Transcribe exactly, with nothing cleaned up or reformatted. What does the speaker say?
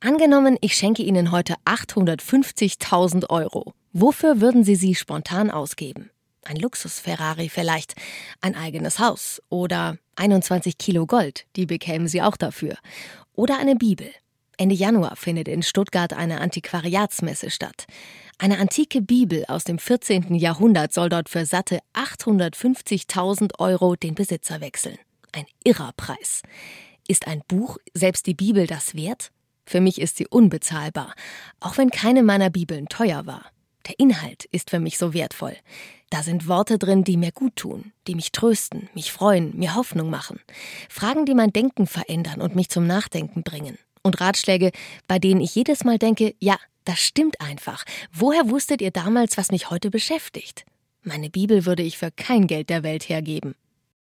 Angenommen, ich schenke Ihnen heute achthundertfünfzigtausend Euro. Wofür würden Sie sie spontan ausgeben? Ein Luxus-Ferrari vielleicht, ein eigenes Haus oder einundzwanzig Kilo Gold, die bekämen Sie auch dafür. Oder eine Bibel. Ende Januar findet in Stuttgart eine Antiquariatsmesse statt. Eine antike Bibel aus dem vierzehnten Jahrhundert soll dort für satte achthundertfünfzigtausend Euro den Besitzer wechseln. Ein irrer Preis. Ist ein Buch, selbst die Bibel, das wert? Für mich ist sie unbezahlbar, auch wenn keine meiner Bibeln teuer war. Der Inhalt ist für mich so wertvoll. Da sind Worte drin, die mir gut tun, die mich trösten, mich freuen, mir Hoffnung machen. Fragen, die mein Denken verändern und mich zum Nachdenken bringen. Und Ratschläge, bei denen ich jedes Mal denke, ja, das stimmt einfach. Woher wusstet ihr damals, was mich heute beschäftigt? Meine Bibel würde ich für kein Geld der Welt hergeben.